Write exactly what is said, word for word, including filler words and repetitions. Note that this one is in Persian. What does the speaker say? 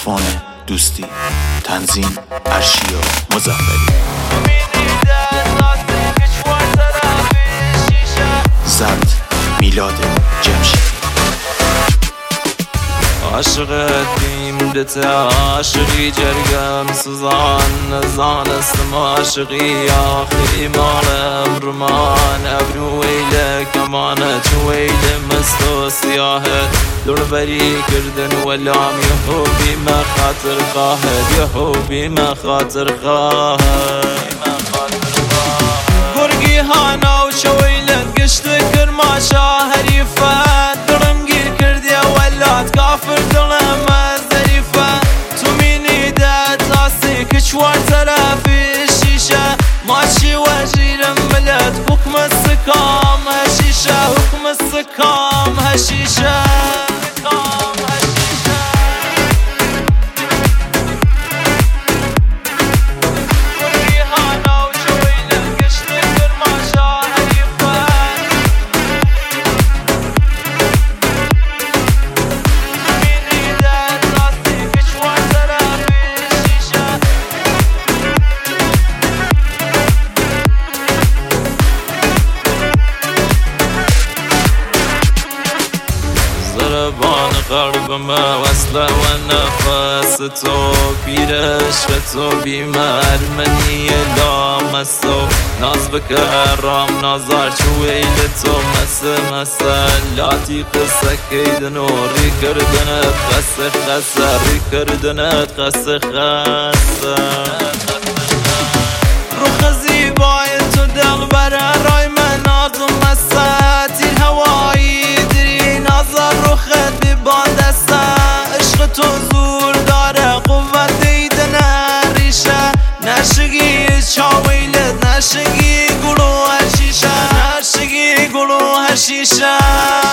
عرفان دوستی، تنظیم ارشیا مظفری، ضبط میلاد جمشیدی. عاشقت بیم دت عاشقی جرگم سوزان نزانستم عاشقی آخی مالم رمان ابروی لکمانه چویل مستو سیاهت دور بری کردن ولام یهو بی ما خاطر خواهد یهو بی ما خاطر خواهد گرگی هانا و چویلت گشت کرما شاهریفت درم گیر کردی ولات کافر دلم از ظریفه تو مینی ده تاسی کچوار طرفی شیشه ماشی وجیرم بلد حکم السکام هشیشه حکم السکام هشیشه قلبم وصله و نفس تو پیرش تو بیمار منی لامستو ناز بکرم نازار چویل تو مس مسلاتی قصه کیدن و ری کردنت خسه خسه ری کردنت خسه خسه روخ زیبای تو دل بره رای من آدم مسه تیر هوایی دری نازار روخت بیبان دسته عشق تو زور داره قوت دیدن ریشه نشگی چاویلت نشگی گلو هشیشه نشگی گلو هشیشه